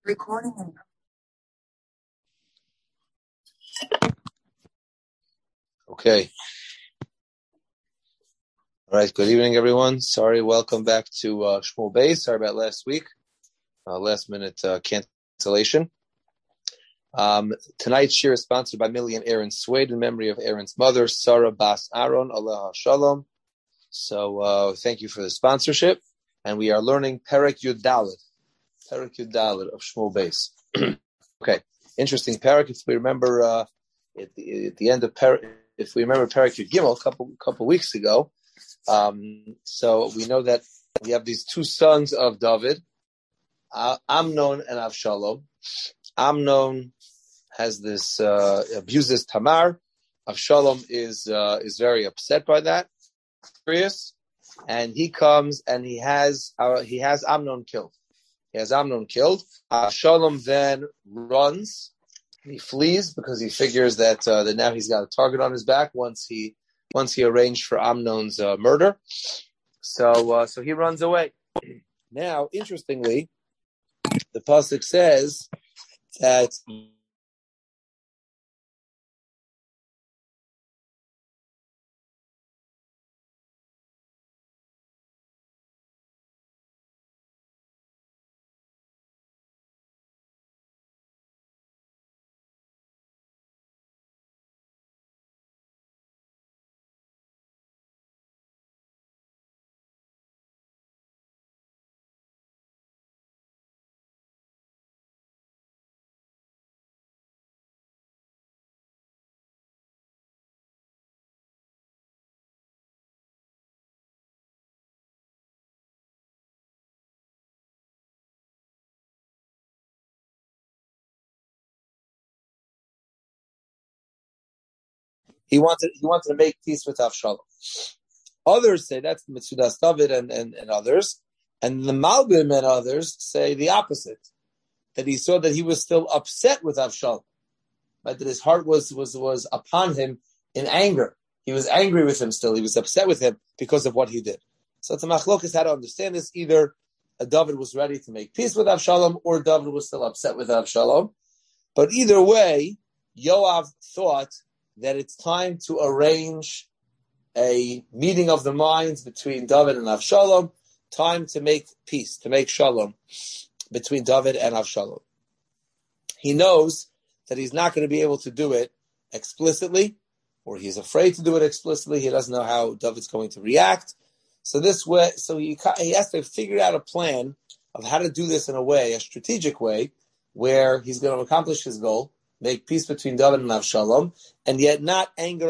Recording. Okay. All right. Good evening, everyone. Sorry. Welcome back to Shmuel Beis. Sorry about last week. Last minute cancellation. Tonight's shir is sponsored by Millie and Aaron Swade in memory of Aaron's mother, Sarah Bas Aaron, Aleha Shalom. So thank you for the sponsorship. And we are learning Perek Yud Dalet of Shmuel Beis. Okay. Interesting Perek. If we remember at the end of Perek, if we remember Perek Yud Gimel a couple weeks ago, so we know that we have these two sons of David, Amnon and Avshalom. Amnon has this abuses Tamar. Avshalom is very upset by that, furious, and he comes and he has Amnon killed. He has Amnon killed. Avshalom then runs. He flees because he figures that now he's got a target on his back once he arranged for Amnon's murder. So he runs away. Now, interestingly, the pasuk says that he wanted to make peace with Avshalom. Others say that's the Mitzudas David and others. And the Malbim and others say the opposite, that he saw that he was still upset with Avshalom, right? That his heart was upon him in anger. He was angry with him still. He was upset with him because of what he did. So it's a machlokas how to understand this. Either David was ready to make peace with Avshalom, or David was still upset with Avshalom. But either way, Yoav thought that it's time to arrange a meeting of the minds between David and Avshalom, time to make peace, to make shalom between David and Avshalom. He knows that he's not going to be able to do it explicitly, or he's afraid to do it explicitly. He doesn't know how David's going to react. So he has to figure out a plan of how to do this in a strategic way, where he's going to accomplish his goal, make peace between David and Avshalom, and yet not anger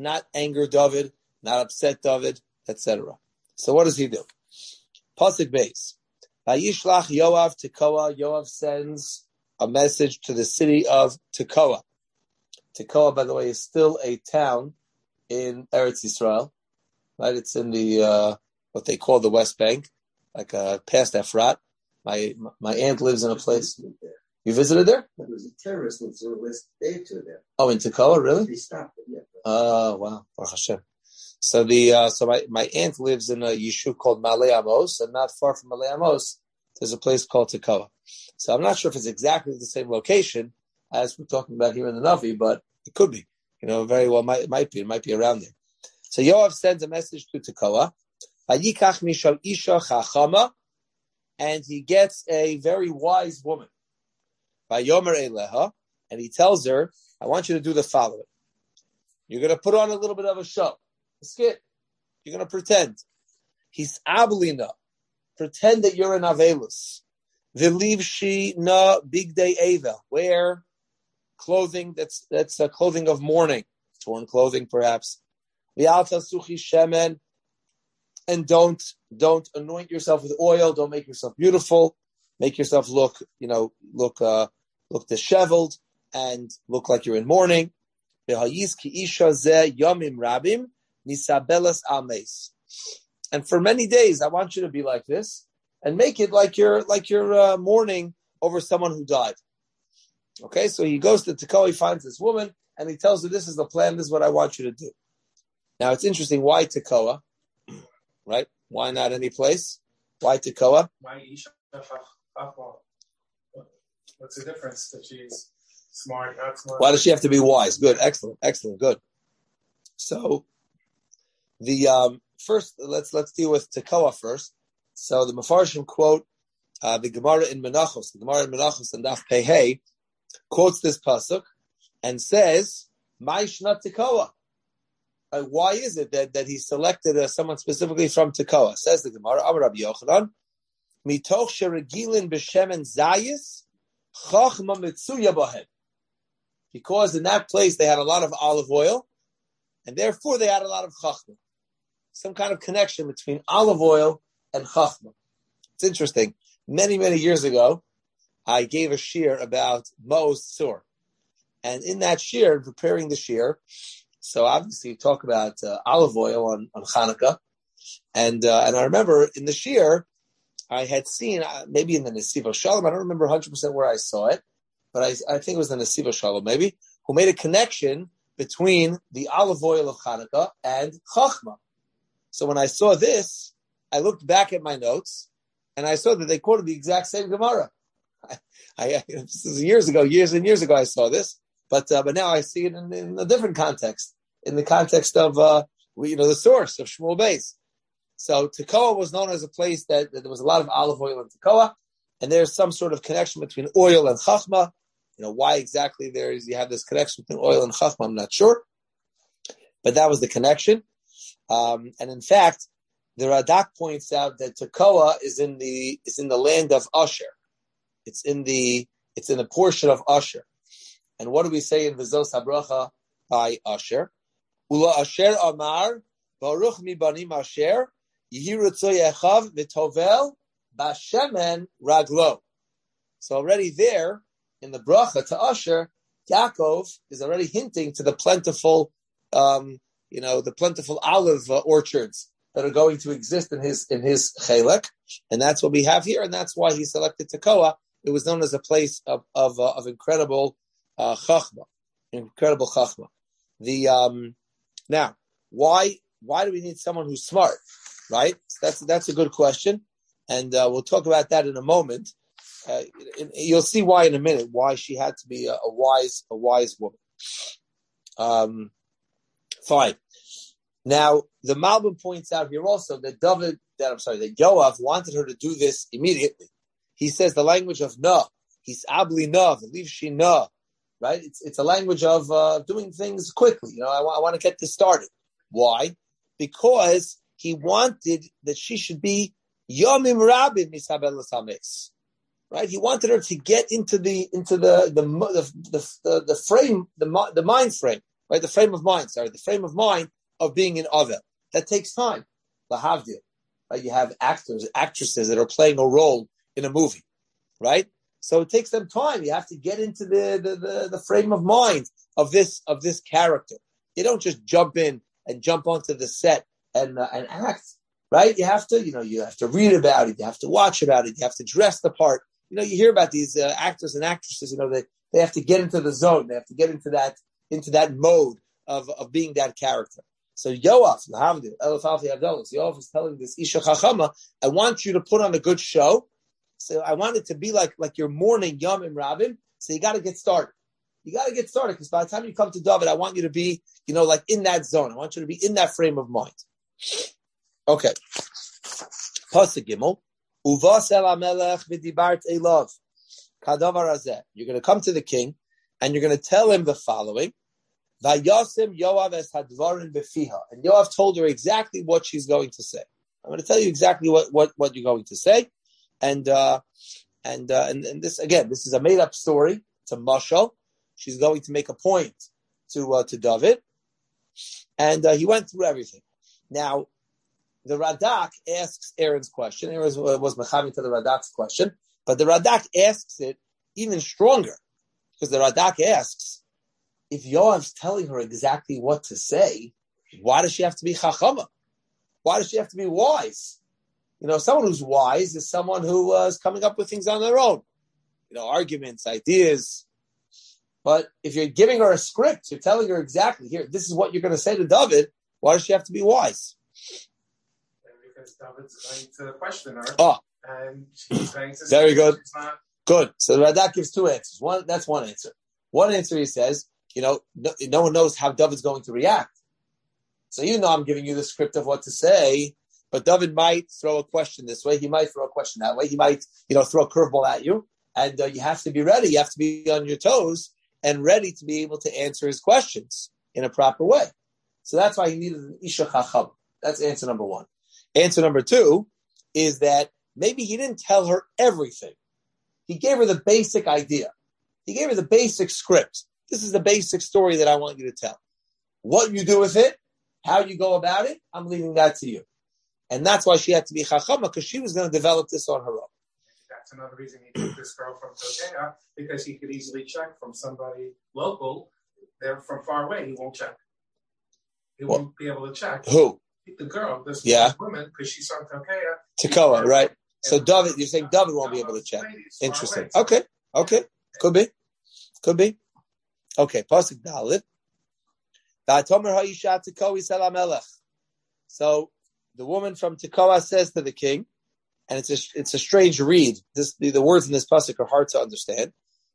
David, not upset David, etc. So what does he do? Pasuk Beis. Vayishlach Yoav Tekoa. Yoav sends a message to the city of Tekoa. Tekoa, by the way, is still a town in Eretz Yisrael. Right? It's in the what they call the West Bank, like past Efrat. My aunt lives in a place. You visited there? There was a terrorist incident with Dave to there. Oh, in Tekoa, really? They stopped it, yeah. Oh, wow. Baruch Hashem. So my aunt lives in a yeshuv called Malei Amos, and not far from Malei Amos, there's a place called Tekoa. So I'm not sure if it's exactly the same location as we're talking about here in the Navi, but it could be. Very well might be. It might be around there. So Yoav sends a message to Tekoa. Vayikach misham isha chachama, and he gets a very wise woman. Vayomer eleha, and he tells her, I want you to do the following. You're going to put on a little bit of a show, a skit. You're going to pretend. He's ablina. Pretend that you're an avelus. V'livshi na big day eva. Wear clothing that's clothing of mourning, torn clothing perhaps. V'alta suchi shemen, and don't anoint yourself with oil. Don't make yourself beautiful. Make yourself look disheveled and look like you're in mourning. And for many days, I want you to be like this, and make it like you're mourning over someone who died. Okay, so he goes to Tekoa, he finds this woman, and he tells her, this is the plan, this is what I want you to do. Now, it's interesting, why Tekoa? Right? Why not any place? Why Tekoa? What's the difference that she's smart, not smart? Why does she have to be wise? Good, excellent, good. So the first, let's deal with Tekoa first. So the Mefarshim quote the Gemara in Menachos. The Gemara in Menachos and Daf Pehei quotes this pasuk and says, "Ma'ishna Tekoa." Why is it that he selected someone specifically from Tekoa? Says the Gemara, Amar Rabbi Yochanan, Mitoch sheregilin b'shemen zayis chachma mitzuya bahem. Because in that place they had a lot of olive oil, and therefore they had a lot of chachma. Some kind of connection between olive oil and chachma. It's interesting. Many, many years ago, I gave a shir about Ma'oz Tzur. And in that shir, preparing the shir, so obviously you talk about olive oil on Hanukkah. And I remember in the shir, I had seen, maybe in the Nesiva Shalom, I don't remember 100% where I saw it, but I think it was the Nesiva Shalom maybe, who made a connection between the olive oil of Hanukkah and Chachma. So when I saw this, I looked back at my notes, and I saw that they quoted the exact same Gemara. This is years and years ago I saw this, but now I see it in a different context, in the context of the source of Shmuel Beis. So Tekoa was known as a place that there was a lot of olive oil in Tekoa, and there's some sort of connection between oil and Chachma. Why exactly you have this connection between oil and Chachma, I'm not sure, but that was the connection. And in fact, the Radak points out that Tekoa is in the land of Asher. It's in the portion of Asher. And what do we say in Vizos HaBracha by Asher? Ula Asher Amar Baruch mi banim Asher Yehi Ritzoy Echav v'Tovel Bashemen Raglo. So already there in the bracha to Asher, Yaakov is already hinting to the plentiful, the plentiful olive orchards that are going to exist in his chelek, and that's what we have here, and that's why he selected Tekoa. It was known as a place of incredible chachma, incredible chachma. Now, why do we need someone who's smart, right? That's a good question, and we'll talk about that in a moment. You'll see why in a minute. Why she had to be a wise woman. Fine. Now, the Malbim points out here also that Yoav wanted her to do this immediately. He says the language of na. He's abli na, leave she na. Right? It's a language of doing things quickly. I want to get this started. Why? Because he wanted that she should be yomim rabim misabel sames. Right? He wanted her to get into the frame, the mind frame, right? The frame of mind. The frame of mind of being in Avel. That takes time. Lahavdil. Right? You have actors, actresses that are playing a role in a movie, right? So it takes them time. You have to get into the frame of mind of this character. You don't just jump in and jump onto the set and act, right? You have to read about it. You have to watch about it. You have to dress the part. You hear about these actors and actresses. They have to get into the zone. They have to get into that mode of being that character. So Yoav is telling this Isha Chachama, I want you to put on a good show. So I want it to be like your morning Yom Rabim. So you got to get started. Because by the time you come to David, I want you to be, like in that zone. I want you to be in that frame of mind. Okay. Pasuk Gimel. Uvas el hamelech v'dibart elav. Kadavar hazeh. You're going to come to the king, and you're going to tell him the following. Vayasim Yoav es hadvarim befiha. And Yoav told her exactly what she's going to say. I'm going to tell you exactly what you're going to say. And this, again, this is a made-up story. It's a mashal. She's going to make a point to David. And he went through everything. Now, the Radak asks Aaron's question. Aaron was mechavim to the Radak's question. But the Radak asks it even stronger. Because the Radak asks, if Yoav's telling her exactly what to say, why does she have to be chachama? Why does she have to be wise? Someone who's wise is someone who is coming up with things on their own. Arguments, ideas. But if you're giving her a script, you're telling her exactly, here, this is what you're going to say to David, why does she have to be wise? Because David's going to question her. Oh. And she's going to very say good. She's not Good. So the Radak gives two answers. That's one answer. One answer, he says, no one knows how David's going to react. So even though I'm giving you the script of what to say, but David might throw a question this way. He might throw a question that way. He might, throw a curveball at you. And you have to be ready. You have to be on your toes and ready to be able to answer his questions in a proper way. So that's why he needed an Isha Chacham. That's answer number one. Answer number two is that maybe he didn't tell her everything. He gave her the basic idea. He gave her the basic script. This is the basic story that I want you to tell. What you do with it, how you go about it, I'm leaving that to you. And that's why she had to be Chachama, because she was going to develop this on her own. That's another reason he took this girl from Tokea, because he could easily check from somebody local. They're from far away. He won't check. He won't be able to check. Who? The girl, this woman, because she's from Tokea. Tekoa, right? So David, you're saying David won't be able to check. Interesting. Okay. Could be. Okay. Pasuk Dalet. So the woman from Tekoa says to the king, and it's a strange read. The words in this pasuk are hard to understand.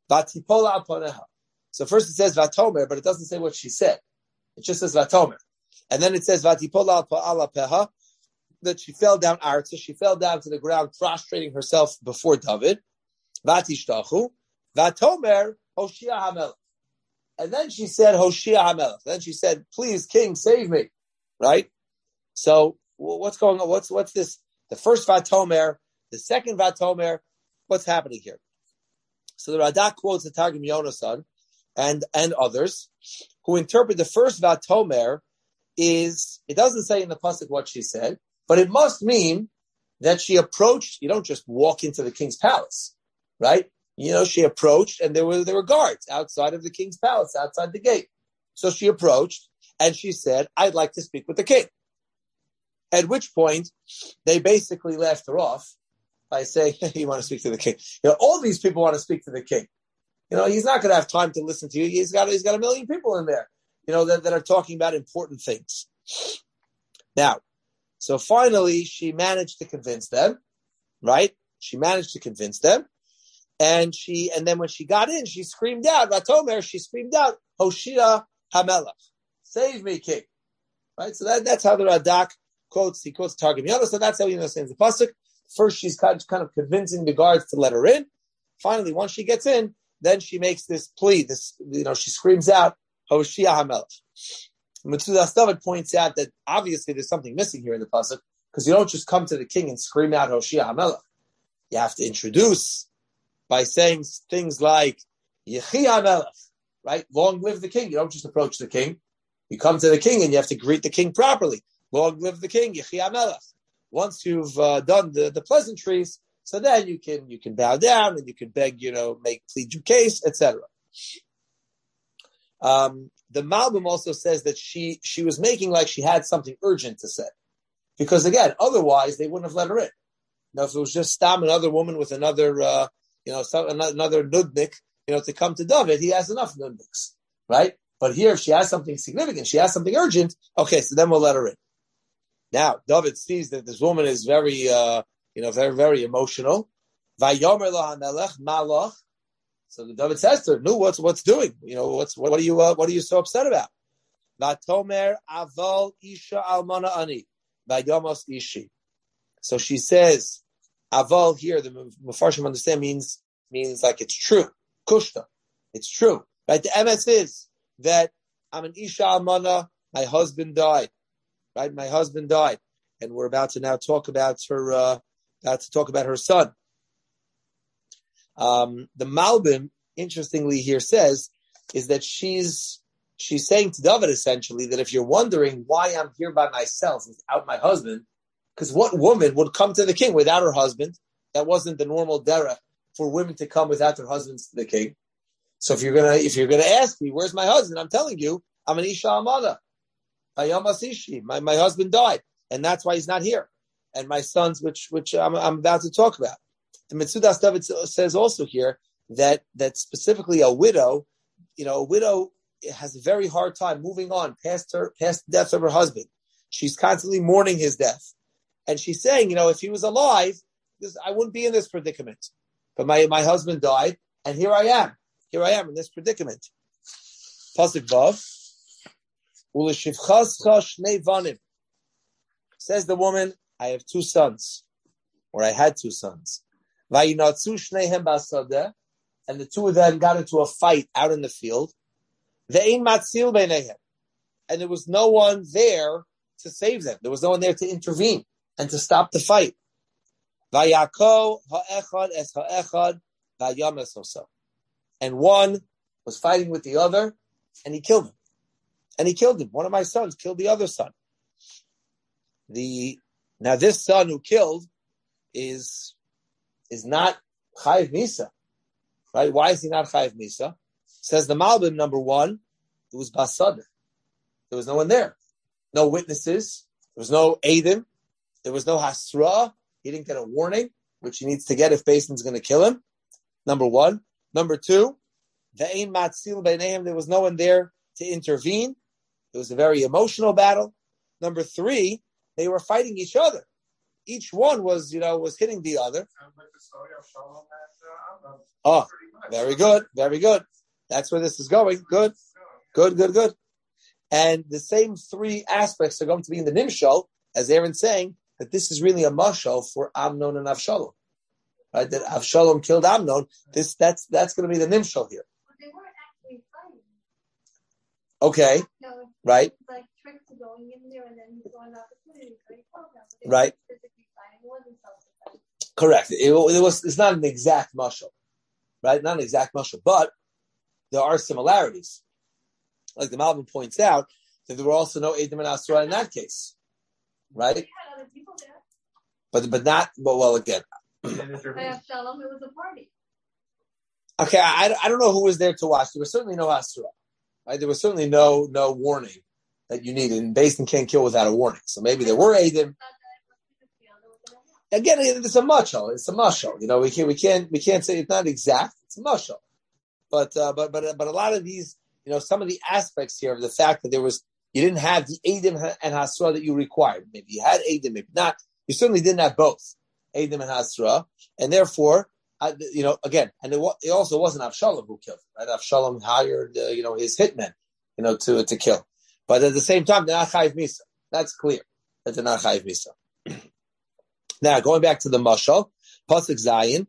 So first it says Vatomer, but it doesn't say what she said. It just says Vatomer. And then it says Vatipola ala peha, that she fell down arza, she fell down to the ground, prostrating herself before David. Vatishtachu, Vatomer, Hoshia HaMelech. And then she said, Hoshia HaMelech. Then she said, please, king, save me. Right? So what's going on? What's this? The first Vatomer, the second Vatomer, what's happening here? So the Radak quotes the Targum Yonasan and others who interpret the first Vatomer is, it doesn't say in the pasuk what she said, but it must mean that she approached. You don't just walk into the king's palace, right? She approached, and there were guards outside of the king's palace, outside the gate. So she approached, and she said, I'd like to speak with the king. At which point, they basically laughed her off by saying, you want to speak to the king? All these people want to speak to the king. He's not going to have time to listen to you. He's got a million people in there, that are talking about important things. Now, so finally, she managed to convince them, right? She managed to convince them. And then when she got in, she screamed out, Vatomer, she screamed out, Hoshia HaMelech, save me, king. Right? So that's how the Radak quotes Targum Yonasan. So that's how he understands the pasuk. First, she's kind of convincing the guards to let her in. Finally, once she gets in, then she makes this plea. She screams out, Hoshia HaMelech. Metzudas David points out that obviously there's something missing here in the pasuk, because you don't just come to the king and scream out Hoshia HaMelech. You have to introduce by saying things like Yechi HaMelech, right? Long live the king. You don't just approach the king. You come to the king and you have to greet the king properly. Long live the king, Yechi HaMelech. Once you've done the pleasantries, so then you can bow down and you can beg, plead your case, etc. The Malbim also says that she was making like she had something urgent to say, because again, otherwise they wouldn't have let her in. Now, if it was just Stam, another woman with another, another nudnik, to come to David, he has enough nudniks, right? But here, if she has something significant, she has something urgent, okay, so then we'll let her in. Now, David sees that this woman is very, very, very emotional. Vayomer lo HaMelech malach. So David says to her, "No, what's doing? What are you so upset about?" Vatomer aval isha almana ani vayomos ishi. So she says, "Aval" here, the Mefarshim understand means like it's true, kushta, it's true, right? The emes is that I'm an isha almana. My husband died, right? My husband died, and we're about to now talk about her. About her son. The Malbim, interestingly here says, is that she's saying to David essentially that if you're wondering why I'm here by myself without my husband, because what woman would come to the king without her husband? That wasn't the normal derech for women to come without their husbands to the king. So if you're gonna ask me where's my husband, I'm telling you I'm an isha amana. My husband died, and that's why he's not here. And my sons, which I'm about to talk about. The Metzudas David says also here that specifically a widow has a very hard time moving on past the death of her husband. She's constantly mourning his death. And she's saying, if he was alive, I wouldn't be in this predicament. but my husband died, and here I am in this predicament. Pasuk Vav. Says the woman, I have two sons, or I had two sons. And the two of them got into a fight out in the field. And there was no one there to save them. There was no one there to intervene and to stop the fight. And one was fighting with the other, and he killed him. One of my sons killed the other son. Now this son who killed is not Chayiv Misa, right? Why is he not Chayiv Misa? Says the Malbim, number one, it was Basada. There was no one there. No witnesses. There was no Eidim. There was no Hasra. He didn't get a warning, which he needs to get if Basin's going to kill him. Number one. Number two, there was no one there to intervene. It was a very emotional battle. Number three, they were fighting each other. Each one was hitting the other. Sounds like the story of Shalom and Amnon. Oh, very good, very good. That's where this is going. Good. And the same three aspects are going to be in the Nimshal, as Aaron's saying, that this is really a mashal for Amnon and Avshalom. Right? That Avshalom killed Amnon. That's going to be the Nimshal here. But they weren't actually fighting. Okay. No, right. It's like tricks to going in there and then going opportunities. So he told them, but they right. weren't physically fighting. It wasn't self-defense. Correct. It's not an exact mashal. Right? Not an exact mashal. But there are similarities. Like the Malvin points out, that there were also no Eidim and Asura in that case. Right? They had other people there. But well, again. By Avshalom, it was a party. Okay, I don't know who was there to watch. There was certainly no Asura. Right? There was certainly no warning that you needed. And Basin can't kill without a warning. So maybe there were Eidim. Again, it's a mashal. It's a mashal. We can't say it's not exact. It's a mashal. But a lot of these, some of the aspects here of the fact that you didn't have the Eidim and Hasra that you required. Maybe you had Eidim, maybe not. You certainly didn't have both Eidim and Hasra, and therefore, again, and it also wasn't Avshalom who killed him. Right? Avshalom hired, his hitmen, to kill. But at the same time, they're not Chayiv Misa. That's clear that they're not Chayiv Misa. Now, going back to the mashal, Pasuk Zayin,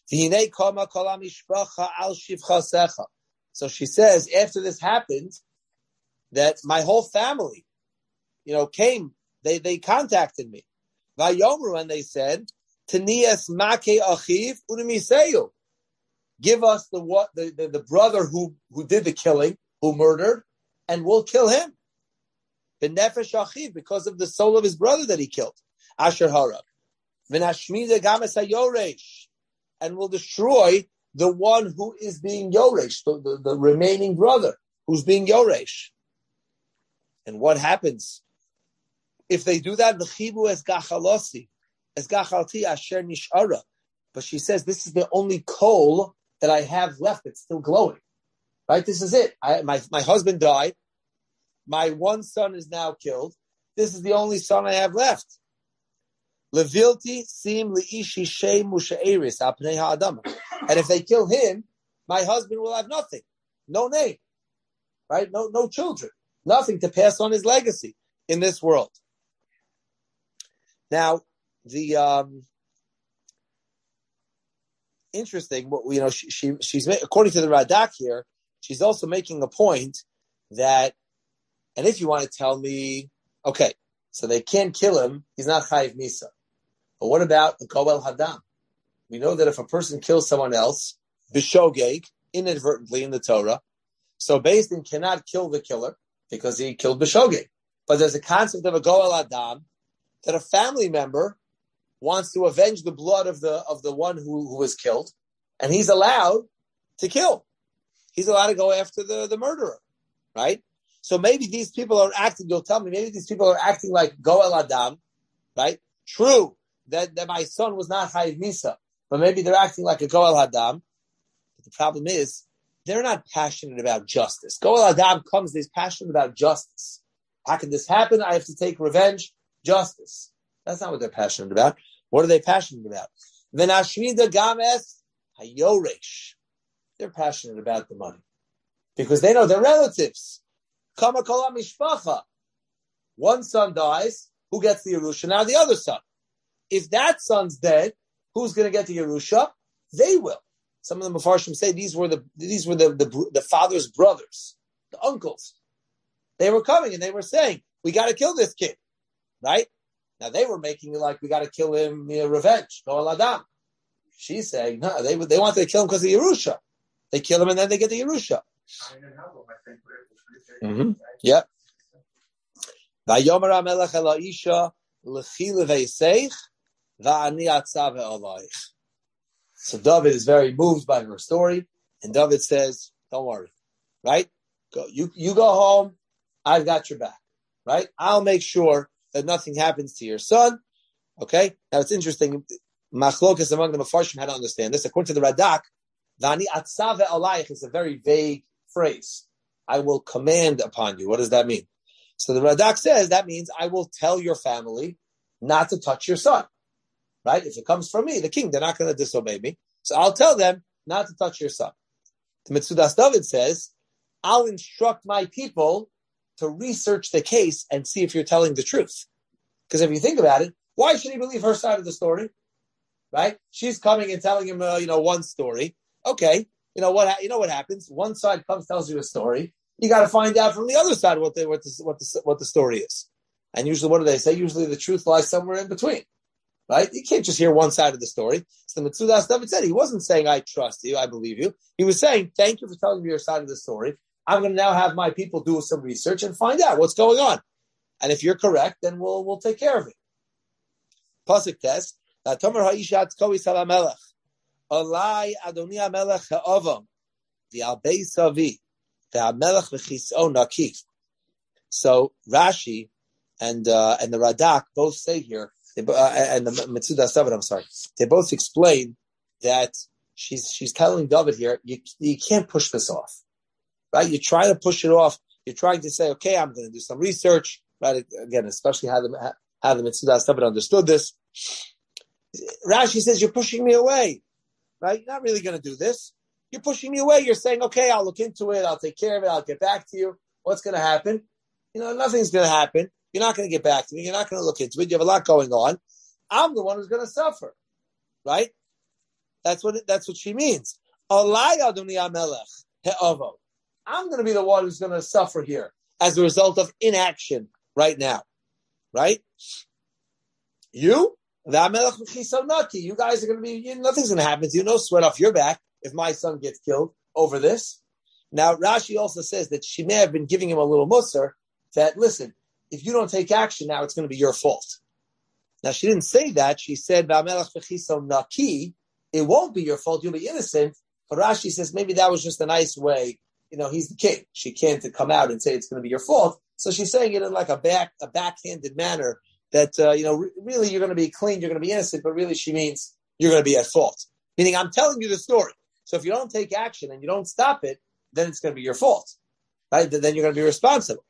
so she says, after this happened, that my whole family, came, they contacted me. Vayomru, and they said, Tanias make achiv unimiseyu. Give us the brother who did the killing, who murdered, and we'll kill him. Benefesh achiv, because of the soul of his brother that he killed. Asher hara. V'nashmida games hayoresh, and will destroy the one who is being yoresh, the remaining brother who's being yoresh. And what happens if they do that? V'chibu es gachalosi, es gachalti asher nishara. But she says this is the only coal that I have left that's still glowing. Right? This is it. My husband died. My one son is now killed. This is the only son I have left. Levilti sim leishi shem mushairis apnei ha'adam. And if they kill him, my husband will have nothing, no name, right? No children, nothing to pass on his legacy in this world. Now, the interesting, she's according to the Radak here, she's also making a point that, and if you want to tell me, okay, so they can't kill him, he's not Chayiv Misa. But what about the Goel Hadam? We know that if a person kills someone else, b'shogeg, inadvertently in the Torah, so Beis Din cannot kill the killer because he killed b'shogeg. But there's a concept of a Goel Hadam that a family member wants to avenge the blood of the one who was killed, and he's allowed to kill. He's allowed to go after the murderer, right? So maybe these people are acting, you'll tell me, maybe these people are acting like Goel Hadam, right? True that my son was not Chayiv Misa, but maybe they're acting like a Goel Hadam. But the problem is, they're not passionate about justice. Goel Hadam comes, they're passionate about justice. How can this happen? I have to take revenge. Justice. That's not what they're passionate about. What are they passionate about? V'nashmida games hayoresh. They're passionate about the money because they know they're relatives. Kama kol mishpacha. One son dies, who gets the Yerusha? Now the other son. If that son's dead, who's going to get the Yerusha? They will. Some of the Mefarshim say these were the father's brothers, the uncles. They were coming and they were saying, "We got to kill this kid," right? Now they were making it like we got to kill him, revenge. No Adam. She's saying, no, they wanted to kill him because of Yerusha. They kill him and then they get the Yerusha. Mm-hmm. Yeah. Vayomer HaMelech el ha'isha l'chi leveiseich va'ani atzav ve'olayich. So David is very moved by her story, and David says, "Don't worry, right? You go home. I've got your back, right? I'll make sure that nothing happens to your son." Okay. Now it's interesting. Machlokas among the Mefarshim how to understand this. According to the Radak, "Va'ani atzav ve'olayich" is a very vague phrase. I will command upon you. What does that mean? So the Radak says that means I will tell your family not to touch your son. Right? If it comes from me, the king, they're not going to disobey me. So I'll tell them not to touch your son. The Metzudas David says, I'll instruct my people to research the case and see if you're telling the truth. Because if you think about it, why should he believe her side of the story? Right? She's coming and telling him, one story. Okay. You know what happens? One side comes, tells you a story. You got to find out from the other side what the story is. And usually, what do they say? Usually, the truth lies somewhere in between. Right? You can't just hear one side of the story. So the Metzudas David said, he wasn't saying, I trust you, I believe you. He was saying, thank you for telling me your side of the story. I'm going to now have my people do some research and find out what's going on. And if you're correct, then we'll take care of it. Pasuk test. Tomer ha'isha tzkovi sal hamelech. Olai adoni hamelech ha'ovam. V'albei savi. V'hamelech v'chiso nakif. So Rashi and the Radak both say here, and the Metzudas David, I'm sorry, they both explain that she's telling David here, you can't push this off, right? You try to push it off. You're trying to say, okay, I'm going to do some research, right? Again, especially how the Metzudas David understood this. Rashi says, you're pushing me away, right? You're not really going to do this. You're pushing me away. You're saying, okay, I'll look into it. I'll take care of it. I'll get back to you. What's going to happen? Nothing's going to happen. You're not going to get back to me. You're not going to look into it. You have a lot going on. I'm the one who's going to suffer, right? That's what she means. I'm going to be the one who's going to suffer here as a result of inaction right now, right? You guys are going to be, nothing's going to happen to you. No sweat off your back if my son gets killed over this. Now, Rashi also says that she may have been giving him a little musar that, listen, if you don't take action now, it's going to be your fault. Now, she didn't say that. She said, it won't be your fault. You'll be innocent. But Rashi says maybe that was just a nice way. He's the king. She can't come out and say it's going to be your fault. So she's saying it in like a backhanded manner that, really you're going to be clean. You're going to be innocent. But really she means you're going to be at fault. Meaning I'm telling you the story. So if you don't take action and you don't stop it, then it's going to be your fault. Right? Then you're going to be responsible.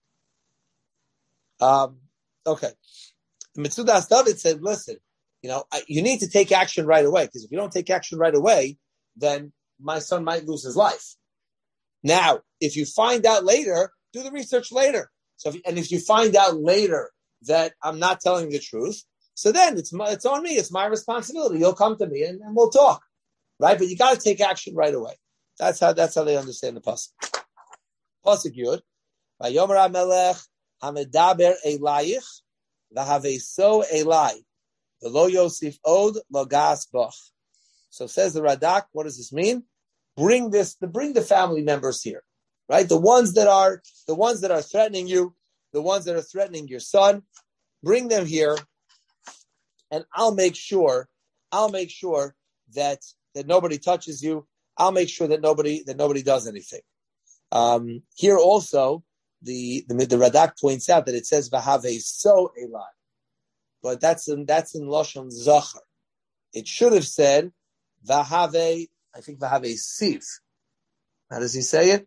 Okay. The Metzudas David said, listen, you need to take action right away, because if you don't take action right away, then my son might lose his life. Now, if you find out later, do the research later. If you find out later that I'm not telling the truth, so then it's on me. It's my responsibility. You'll come to me and we'll talk, right? But you got to take action right away. That's how they understand the pasuk. Pasuk Yud. Vayomer HaMelech Hamedaber Elayich V'Haveso Elai V'Lo Yosif Od Logas Bach. So says the Radak, what does this mean? Bring the family members here, right? The ones that are threatening you, the ones that are threatening your son, bring them here, and I'll make sure that nobody touches you. I'll make sure that nobody does anything. Here also, the Radak points out that it says v'havei so elai, but that's in Lashon Zachar. It should have said v'havei, I think v'havei sif. How does he say it?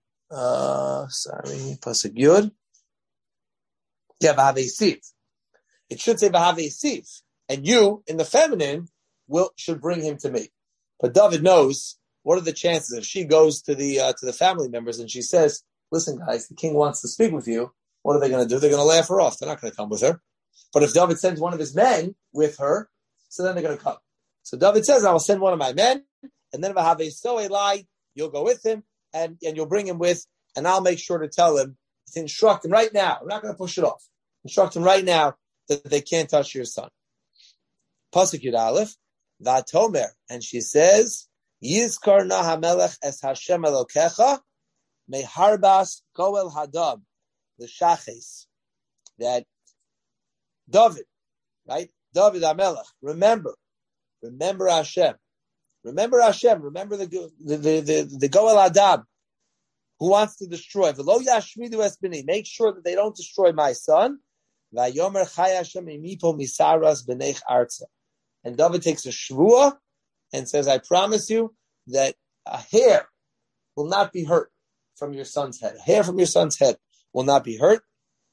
Pasuk Yud. Yeah, v'havei sif. It should say v'havei sif, and you in the feminine should bring him to me. But David knows what are the chances if she goes to the family members and she says, "Listen, guys, the king wants to speak with you." What are they going to do? They're going to laugh her off. They're not going to come with her. But if David sends one of his men with her, so then they're going to come. So David says, "I will send one of my men, and then if I have a Eli, you'll go with him, and you'll bring him with, and I'll make sure to tell him, to instruct him right now. I'm not going to push it off. Instruct him right now that they can't touch your son." Pasuk Yud Aleph, Vatomer, and she says, "Yizkar na hamelech es Hashem Elokecha meharbas goel hadam," the shaches, that David, right? David HaMelech, remember Hashem. Remember Hashem. Remember the Goel Adam who wants to destroy. V'lo yashmidu es b'nei. Make sure that they don't destroy my son. V'yomer chai Hashem imipo misaras b'neich arza. And David takes a shvuah and says, "I promise you that a hair will not be hurt from your son's head. A hair from your son's head will not be hurt."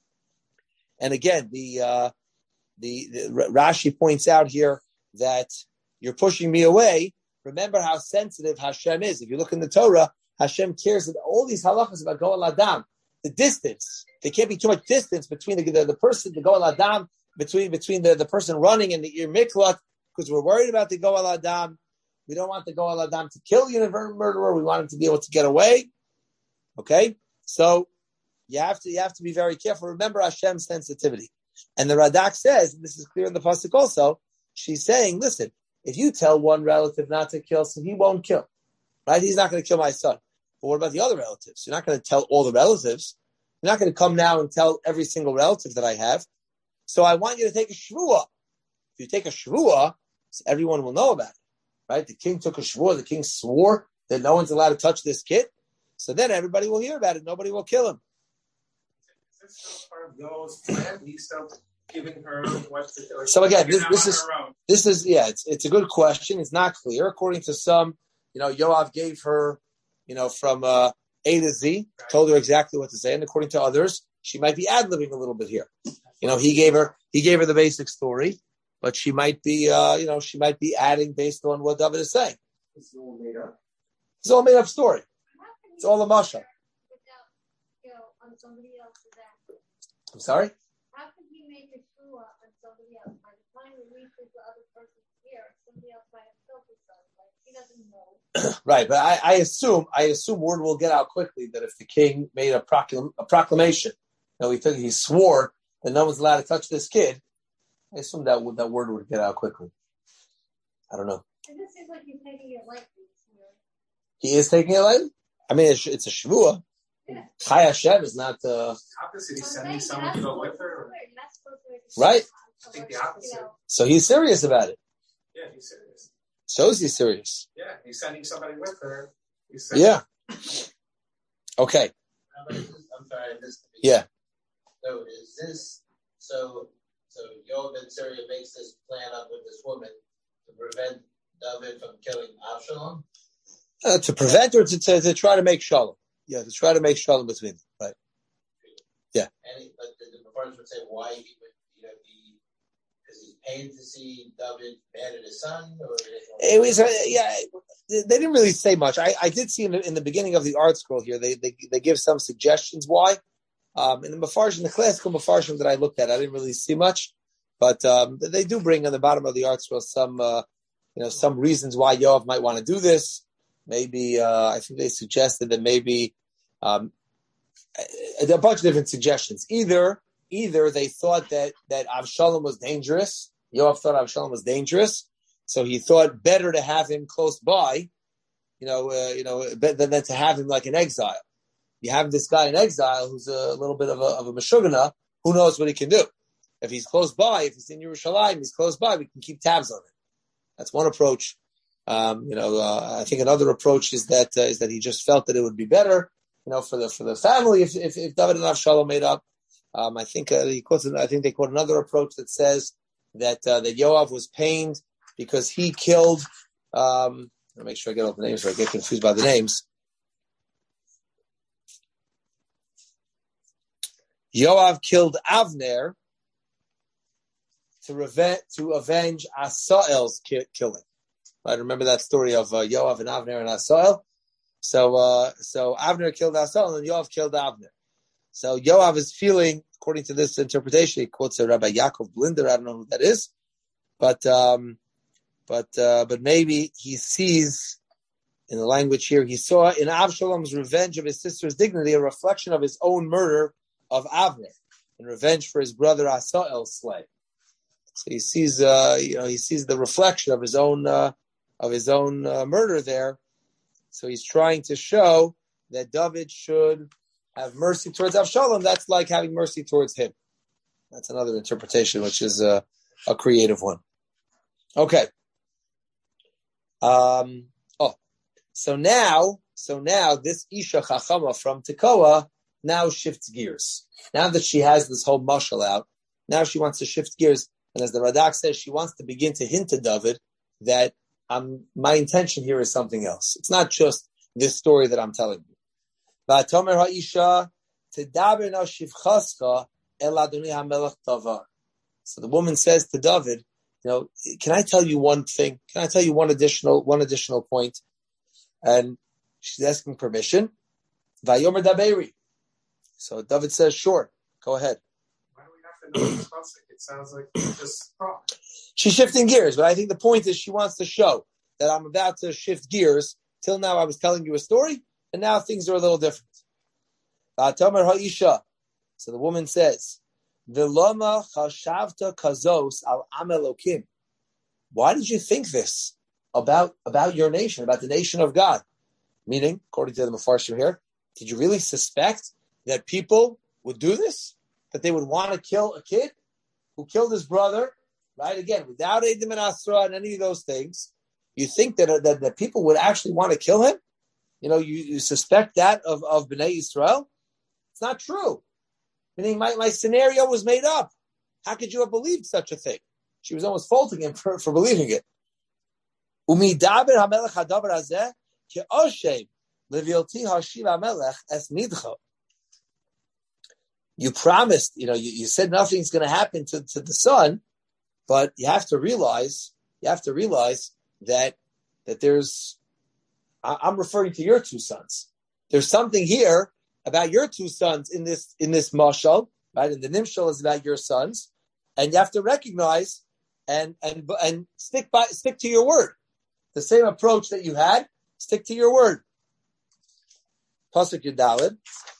And again, the Rashi points out here that you're pushing me away. Remember how sensitive Hashem is. If you look in the Torah, Hashem cares about all these halachas about Goel Adam. The distance. There can't be too much distance between the person, the Goel Adam, between the person running and the Ir Miklat, because we're worried about the Goel Adam. We don't want the Goel Adam to kill the murderer. We want him to be able to get away. Okay? So you have to be very careful. Remember Hashem's sensitivity. And the Radak says, and this is clear in the pasuk also, she's saying, listen, if you tell one relative not to kill, so he won't kill. Right? He's not going to kill my son. But what about the other relatives? You're not going to tell all the relatives. You're not going to come now and tell every single relative that I have. So I want you to take a shvuah. If you take a shvuah, everyone will know about it. Right? The king took a shvuah. The king swore that no one's allowed to touch this kid. So then everybody will hear about it. Nobody will kill him. Is this still part of Yoav's plan? He's still giving her what to do. So again, this is it's a good question. It's not clear. According to some, Yoav gave her, from A to Z, told her exactly what to say, and according to others, she might be ad-libbing a little bit here. He gave her the basic story, but she might be adding based on what David is saying. It's all made up. It's all made up story. It's all a masha. On somebody else's act. I'm sorry? How could he make a shua on somebody else? By the time it reaches the other person's ear, somebody else might have killed his son. Like, he doesn't know. Right, but I assume word will get out quickly that if the king made a proclamation, he swore that no one's allowed to touch this kid, I assume that word would get out quickly. I don't know. It just seems like he's taking it lightly. He is taking it lightly? I mean, it's a shvuah. Yeah. Chai Hashem is not... opposite. He's sending someone to go with her. Right. I think the opposite. So he's serious about it. Yeah, he's serious. Shows he's serious. Yeah, he's sending somebody with her. Yeah. Okay. I'm sorry. Yeah. So is this so Yoav ben Tzruya makes this plan up with this woman to prevent David from killing Absalom? To prevent or to try to make shalom. Yeah, to try to make shalom between them. Right. Yeah. But the Mepharshim would say why he would, because he's pained to see David mad at his son? Or it was, they didn't really say much. I did see in the beginning of the art scroll here, they give some suggestions why. In the Mepharshim, the classical Mepharshim that I looked at, I didn't really see much. But they do bring on the bottom of the art scroll some reasons why Yoav might want to do this. Maybe, I think they suggested that maybe a bunch of different suggestions. Either they thought that Avshalom was dangerous. Yoav thought Avshalom was dangerous, so he thought better to have him close by, than to have him like in exile. You have this guy in exile who's a little bit of a meshugana. Who knows what he can do? If he's close by, if he's in Yerushalayim, he's close by. We can keep tabs on it. That's one approach. I think another approach is that he just felt that it would be better, for the family if David and Avshalom made up. I think they quote another approach that says that Yoav was pained because he killed. Let me make sure I get all the names so I get confused by the names. Yoav killed Avner to avenge Asael's killing. I remember that story of Yoav and Avner and Asahel. So Avner killed Asahel and Yoav killed Avner. So Yoav is feeling, according to this interpretation, he quotes a Rabbi Yaakov Blinder. I don't know who that is, but maybe he sees in the language here. He saw in Avshalom's revenge of his sister's dignity a reflection of his own murder of Avner in revenge for his brother Asahel's slay. So he sees, he sees the reflection of his own murder there. So he's trying to show that David should have mercy towards Avshalom. That's like having mercy towards him. That's another interpretation, which is a creative one. Okay. So now this Isha Chachama from Tekoa now shifts gears. Now that she has this whole mashal out, now she wants to shift gears. And as the Radak says, she wants to begin to hint to David that my intention here is something else. It's not just this story that I'm telling you. V'atomer ha'isha tedaber na shivchaska el Adonai HaMelech davar. So the woman says to David, can I tell you one thing? Can I tell you one additional point? And she's asking permission. Vayomer daberi. So David says, sure, go ahead. Why do we have to know this pasuk? It sounds like just talk. She's shifting gears, but I think the point is she wants to show that I'm about to shift gears. Till now I was telling you a story, and now things are a little different. V'atomer ha'isha. So the woman says, V'loma chashavta kazos al am Elokim. Why did you think this about your nation, about the nation of God? Meaning, according to the Mefarshim here, did you really suspect that people would do this? That they would want to kill a kid who killed his brother, right? Again, without Eidim and Asra and any of those things, you think that people would actually want to kill him? You suspect that of Bnei Yisrael? It's not true. Meaning my scenario was made up. How could you have believed such a thing? She was almost faulting him for believing it. Umidaber hamelech hadaber hazeh ke'oshem levilti hashiv hamelech es nidcha. You promised, you said nothing's going to happen to the son, but you have to realize that there's, I'm referring to your two sons. There's something here about your two sons in this mashal, right? And the nimshal is about your sons, and you have to recognize and stick to your word. The same approach that you had, stick to your word. Pasuk Yudalid.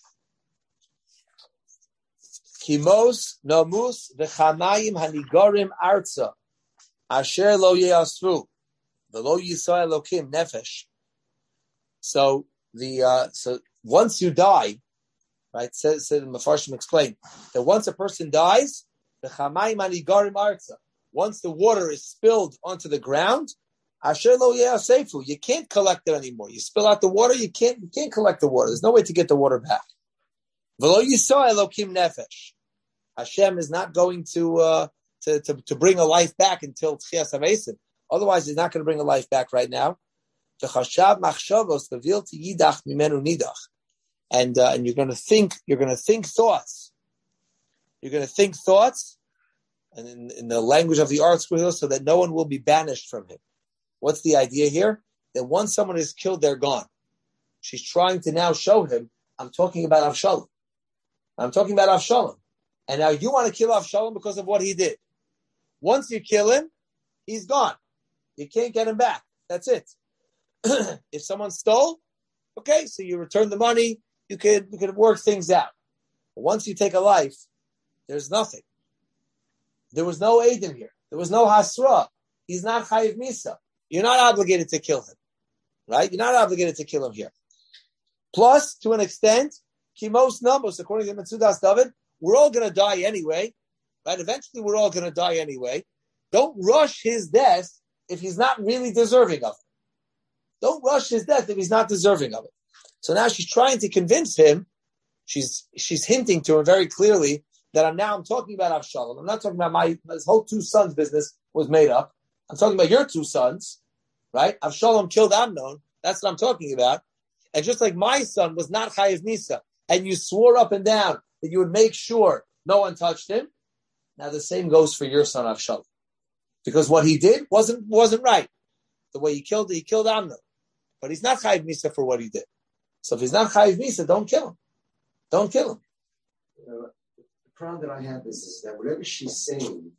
Kimos namus v'chamayim hanigarim arza asher lo yasvu v'lo yisai elokim nefesh. So once you die, right? Said the Mefarshim explained that once a person dies, the chamayim hanigarim arza. Once the water is spilled onto the ground, asher lo yasefu, you can't collect it anymore. You spill out the water, you can't collect the water. There's no way to get the water back. V'lo yisai elokim nefesh. Hashem is not going to bring a life back until Tchias HaMesim. Otherwise, he's not going to bring a life back right now. And you're going to think thoughts. You're going to think thoughts, and in the language of the art school, so that no one will be banished from him. What's the idea here? That once someone is killed, they're gone. She's trying to now show him, I'm talking about Avshalom. And now you want to kill Avshalom because of what he did. Once you kill him, he's gone. You can't get him back. That's it. If someone stole, okay, so you return the money, you could work things out. But once you take a life, there's nothing. There was no Eidim here. There was no Hasra. He's not Chayiv Misa. You're not obligated to kill him. Right? You're not obligated to kill him here. Plus, to an extent, Kimos Namos, according to Metzudas David, we're all going to die anyway, right? Eventually, we're all going to die anyway. Don't rush his death if he's not really deserving of it. Don't rush his death if he's not deserving of it. So now she's trying to convince him. She's hinting to him very clearly that I'm talking about Avshalom. I'm not talking about his whole two sons business was made up. I'm talking about your two sons, right? Avshalom killed Amnon. That's what I'm talking about. And just like my son was not Chayiv Misa, and you swore up and down that you would make sure no one touched him. Now the same goes for your son Avshalom, because what he did wasn't right. the way he killed Amnon. But he's not chayiv misa for what he did. So if he's not chayiv misa, don't kill him. Don't kill him. The problem that I have is that whatever she's saying,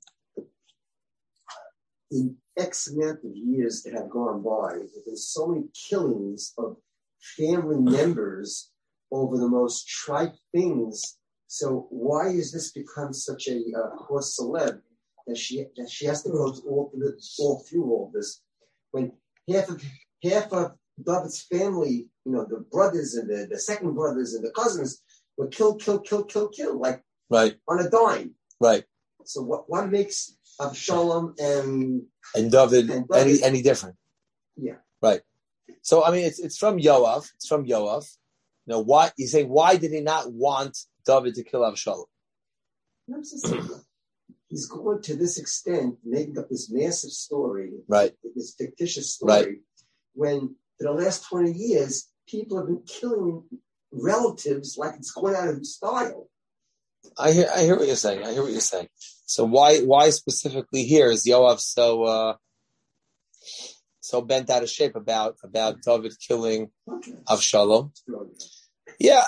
in X amount of years that have gone by, there's so many killings of family members over the most trite things. So why has this become such a cause celeb that she has to go all through all this when half of David's family, the brothers and the second brothers and the cousins were killed, like right on a dime. Right. So what makes Avshalom and David any different? Yeah. Right. So I mean, it's from Yoav. It's from Yoav. Why you say? Why did he not want David to kill Avshalom? I'm just saying, he's going to this extent, making up this massive story, right? This fictitious story, right? When for the last 20 years, people have been killing relatives like it's going out of style. I hear what you're saying. So why specifically here is Yoav so bent out of shape about David killing Avshalom? Yeah.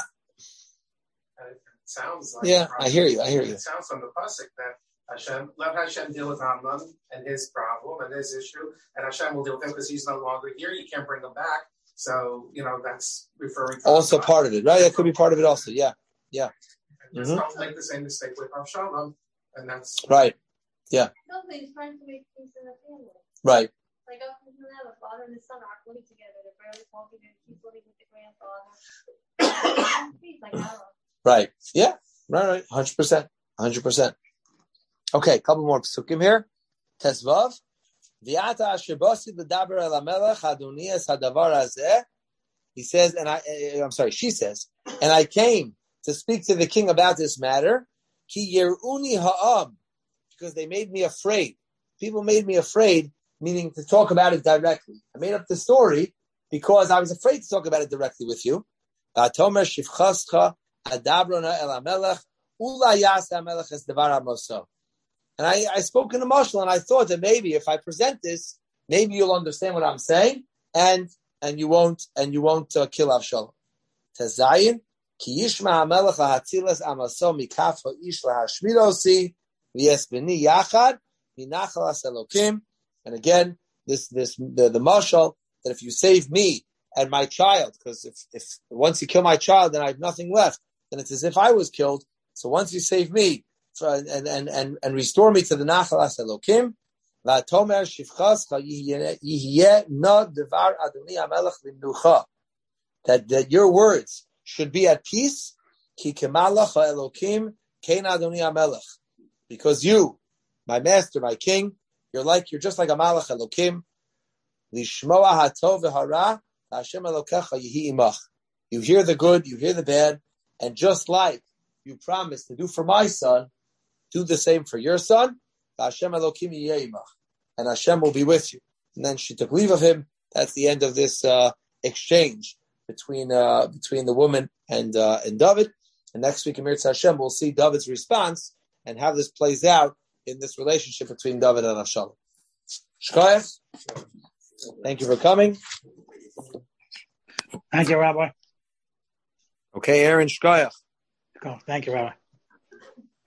It sounds like I hear you. It sounds from the pasuk that let Hashem deal with Amnon and his problem and his issue, and Hashem will deal with him because he's no longer here. You can't bring him back. So that's referring to also part of it, right? That could be part of it also. Yeah. And just don't make the same mistake with Avshalom, and that's right. Yeah. No, he's trying to make peace in the family. Right. Like the father and the son are living together. They're barely talking. He's living with the grandfather. Peace, like Aaron. Right. Yeah. Right. 100%. Okay, couple more psukim here. Tesvav. V'ata shebasi l'daber el hamelech adonias hadavar hazeh. He says, she says, and I came to speak to the king about this matter. Ki yeruni ha'am, because they made me afraid. People made me afraid, meaning to talk about it directly. I made up the story because I was afraid to talk about it directly with you. V'atomer shivchascha adabrona el hamelech ula yas hamelech es davar hamoso. And I spoke in a mashal, and I thought that maybe if I present this, maybe you'll understand what I'm saying, and you won't kill Avshalom. Tezayin ki yishma hamelech lahatzilas amaso mikaf ha'ish lahashmirosi v'yesbeni yachad minachal as Elokim. And again, the mashal that if you save me and my child, because if once you kill my child, then I have nothing left. Then it's as if I was killed. So once you save me and restore me to the Nachal as Elokim, va'tomer shivchas yihyeh no devar adoni hamelech limnucha, that your words should be at peace. Ki kemalach ha'elokim kein adoni hamelech, because you, my master, my king, you're just like a malach Elokim. Lishmoa hatov v'hara Hashem Elokecha yihi imach. You hear the good, you hear the bad, and just like you promised to do for my son, do the same for your son. Hashem Elokim yihi imach, and Hashem will be with you. And then she took leave of him. That's the end of this exchange between the woman and David. And next week in Mirza Hashem, we'll see David's response and how this plays out in this relationship between David and Avshalom. Shkoyach, thank you for coming. Thank you, Rabbi. Okay, Aaron, Shkoyach. Thank you, Rabbi.